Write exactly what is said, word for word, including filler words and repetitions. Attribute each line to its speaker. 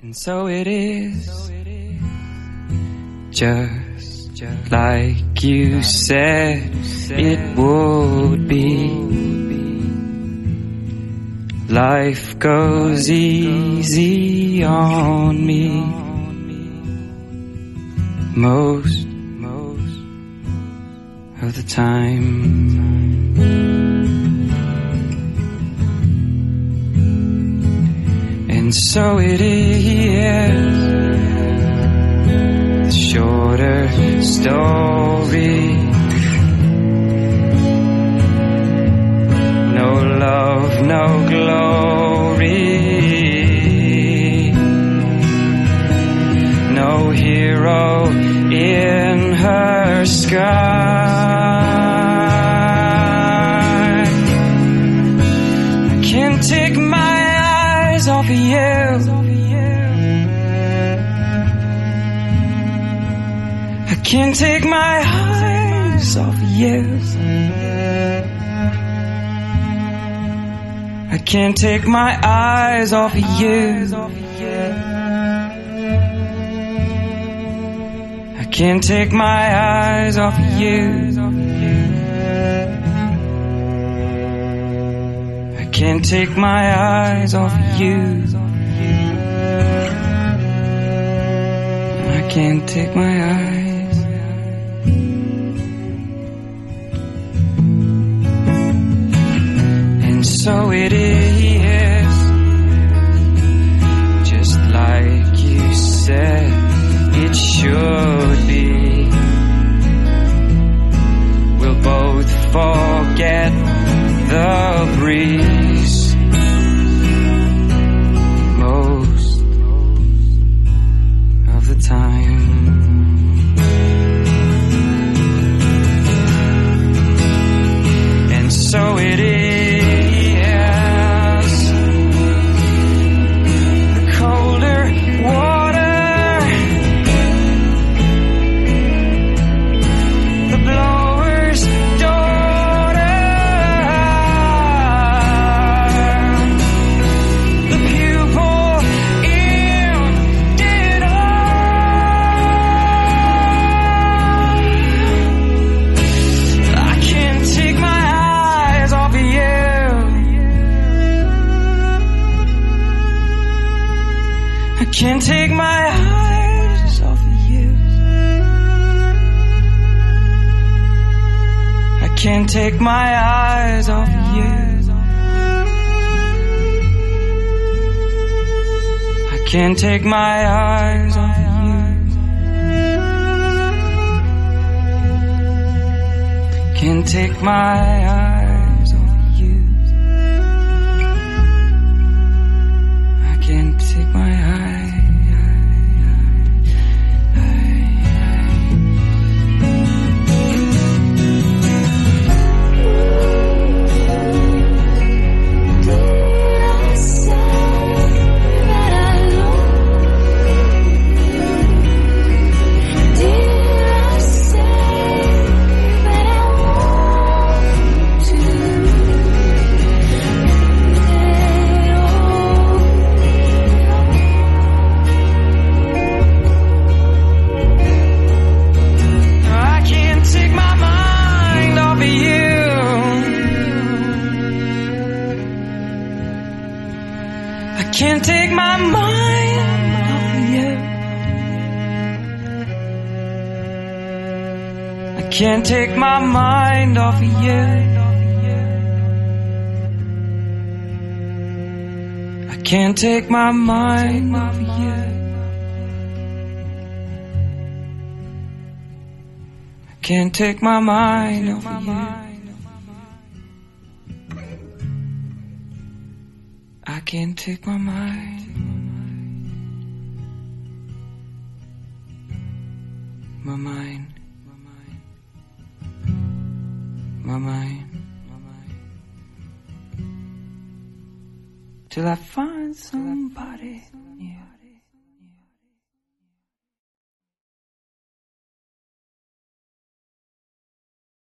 Speaker 1: And so it is, just like you said it would be. Life goes easy on me. Most, most of the time. And so it is, the shorter story. No love, no glory. No hero in her sky. I can't take my eyes off of you. I can't take my eyes off of you. I can't take my eyes off of you. I can't take my eyes off of you. I can't take my eyes off of you. I can't take my eyes. And so it is, just like you said it should be. We'll both forget the breeze most of the time. And so it is, the colder water, the blower's daughter, the pupil in dead eye. I can't take my eyes off of you. I can't take my eyes off of you. I can't take my eyes off of you. I can't take my eyes off of you. Can't take my eyes off of you. I can't take my eyes. I can't take my mind off of you. I can't take my mind off of you. I can't take my mind off of you. I can't take my mind off of you. I can't take my mind. My mind. My mind. Till I find somebody new.